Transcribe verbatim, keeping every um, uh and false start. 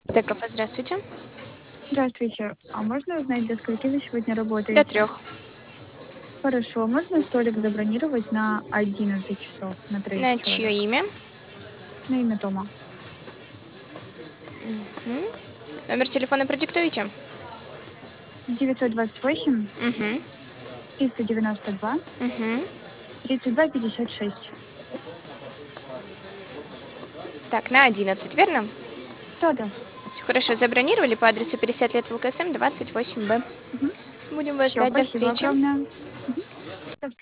Т К Ф, здравствуйте. Здравствуйте. А можно узнать, до скольки вы сегодня До работаете? трех. Хорошо. Можно столик забронировать на одиннадцать часов на троих На чье человек? имя? На имя Тома. Мгм. Номер телефона продиктуйте. девятьсот двадцать восемь Мгм. триста девяносто два Мгм. тридцать два пятьдесят шесть. Так, на одиннадцать, верно? Да-да. Всё хорошо. Забронировали по адресу пятьдесят лет ВЛКСМ, двадцать восемь Б. Мгм. Будем вас Всё, ждать. До спасибо встречи. огромное.